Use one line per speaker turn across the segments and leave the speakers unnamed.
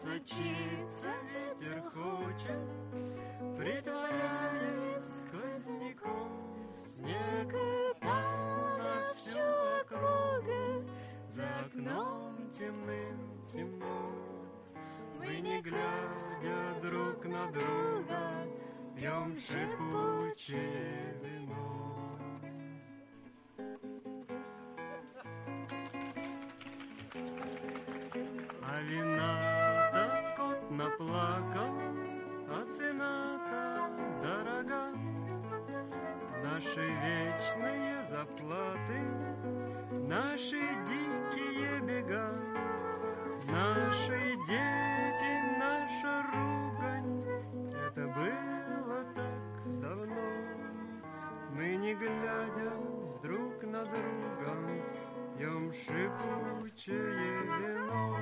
сочится ветер хочет, притворяясь сквозняком. Снег упал на всю округу, за окном темным темно. Мы, не глядя друг на друга, пьем шипучее вино. А вина-то кот наплакал, а цена-то дорога. Наши вечные заплаты, наши дикие бега, наши дети, наша ругань. Это было так давно. Мы, не глядя друг на друга, пьем шипучее вино.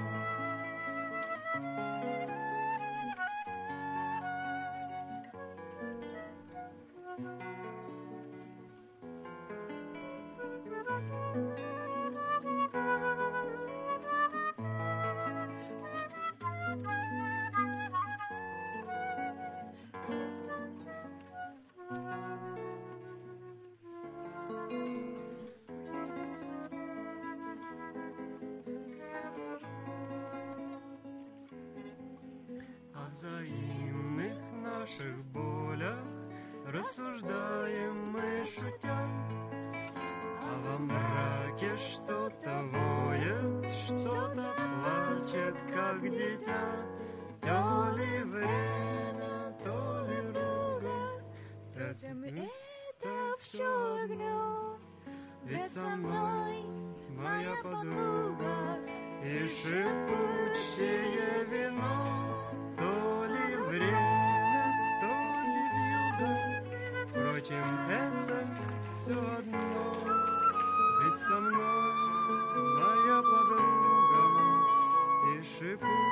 О взаимных наших болях рассуждаем мы, шутя, а во мраке что-то воет, что-то плачет, как дитя. То ли время, то ли вдруг, зачем это все огнем? Ведь со мной моя подруга и шипучее вино. То ли время, то ли вьюга, впрочем, это все одно. Ведь со мной моя подруга и шипучее